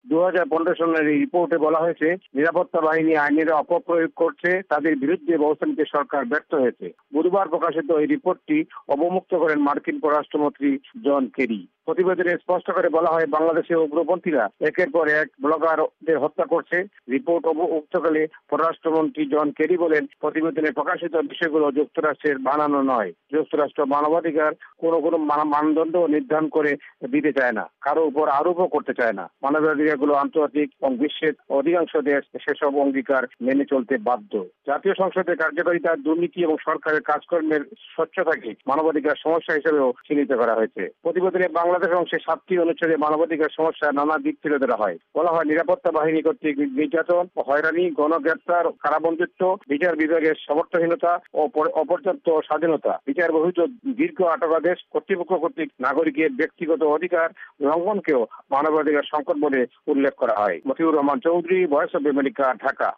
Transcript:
2015 সালের এই রিপোর্টে বলা হয়েছে নিরাপত্তা বাহিনী আইনের অপপ্রয়োগ করছে, তাদের বিরুদ্ধে ব্যবস্থা নিতে সরকার ব্যর্থ হয়েছে। বুধবার প্রকাশিত এই রিপোর্টটি অবমুক্ত করেন মার্কিন পররাষ্ট্রমন্ত্রী জন কেরি। প্রতিবেদনে স্পষ্ট করে বলা হয়, বাংলাদেশের উগ্রপন্থীরা একের পর এক ব্লগারদের হত্যা করছে। রিপোর্ট অবমুক্তকালে পররাষ্ট্রমন্ত্রী জন কেরি বলেন, প্রতিবেদনে প্রকাশিত বিষয়গুলো যুক্তরাষ্ট্রের বানানো নয়। যুক্তরাষ্ট্র মানবাধিকার কোনো মানদণ্ড নির্ধারণ করে দিতে চায় না, কারো উপর আরোপও করতে চায় না। মানবাধিকারগুলো আন্তর্জাতিক এবং বিশ্বের অধিকাংশ দেশ সেসব অঙ্গীকার মেনে চলতে বাধ্য। জাতীয় সংসদের কার্যকারিতা, দুর্নীতি এবং সরকারের কাজকর্মের স্বচ্ছতাকে মানবাধিকার সমস্যা হিসেবেও চিহ্নিত করা হয়েছে। প্রতিবেদনে বাংলাদেশ অংশে 7টি অনুচ্ছেদে মানবাধিকার সমস্যা নানা দিক তুলে ধরা হয়। বলা হয়, নিরাপত্তা বাহিনী কর্তৃক নির্যাতন, হয়রানি, গণগ্রেপ্তার, কারাবন্দিত্ব, বিচার বিভাগের সমর্থহীনতা ও অপর্যাপ্ত স্বাধীনতা, বিচার বহির্ভূত দীর্ঘ আটকাদেশ, কর্তৃপক্ষ কর্তৃক নাগরিকের ব্যক্তিগত অধিকার লঙ্ঘনকেও মানবাধিকার সংকট বলে উল্লেখ করা হয়। Motiur Rahman Chowdhury, Voice of America, Dhaka.